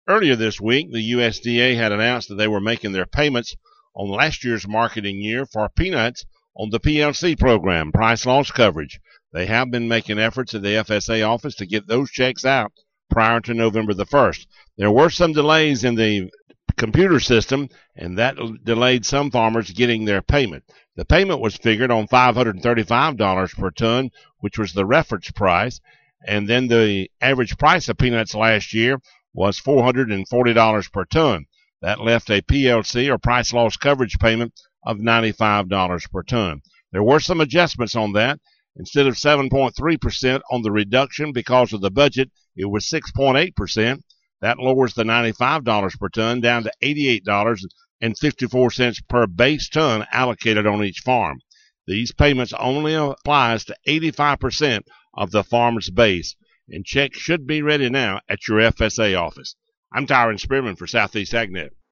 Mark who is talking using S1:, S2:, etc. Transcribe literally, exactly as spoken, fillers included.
S1: Earlier this week, the U S D A had announced that they were making their payments on last year's marketing year for peanuts on the P L C program, price loss coverage. They have been making efforts at the F S A office to get those checks out prior to November the first. There were some delays in the computer system, and that delayed some farmers getting their payment. The payment was figured on five hundred thirty-five dollars per ton, which was the reference price, and then the average price of peanuts last year was four hundred forty dollars per ton. That left a P L C, or price loss coverage, payment of ninety-five dollars per ton. There were some adjustments on that. Instead of seven point three percent on the reduction because of the budget, it was six point eight percent. That lowers the ninety-five dollars per ton down to eighty-eight dollars and fifty-four cents per base ton allocated on each farm. These payments only applies to eighty-five percent of the farmer's base, and checks should be ready now at your F S A office. I'm Tyron Spearman for Southeast AgNet.